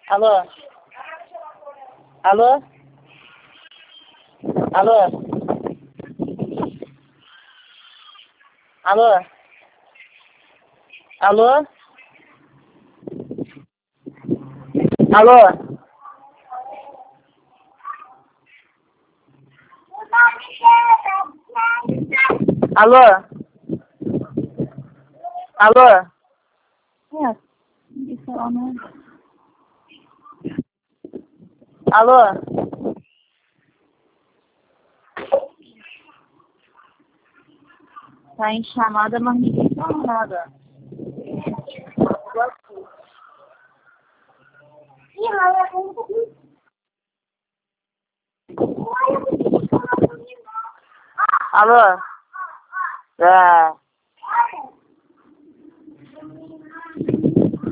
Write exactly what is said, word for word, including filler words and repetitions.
Alô? Alô? Alô? Alô? Alô? Alô? Alô? Alô? É, isso ela não. Alô? Tá em chamada, mas ninguém fala nada. Alô? É.